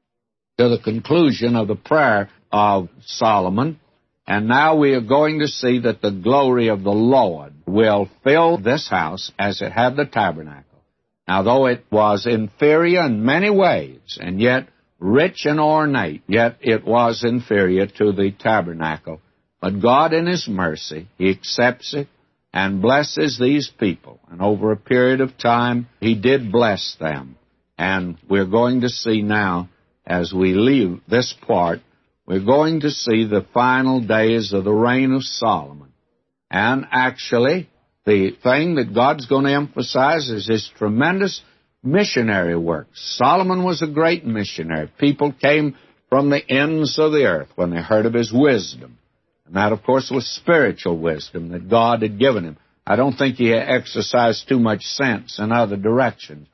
to the conclusion of the prayer of Solomon. And now we are going to see that the glory of the Lord will fill this house as it had the tabernacle. Now, though it was inferior in many ways, and yet rich and ornate, yet it was inferior to the tabernacle. But God, in his mercy, he accepts it and blesses these people. And over a period of time, he did bless them. And we're going to see now, as we leave this part, we're going to see the final days of the reign of Solomon. And actually, the thing that God's going to emphasize is his tremendous missionary work. Solomon was a great missionary. People came from the ends of the earth when they heard of his wisdom. And that, of course, was spiritual wisdom that God had given him. I don't think he exercised too much sense in other directions.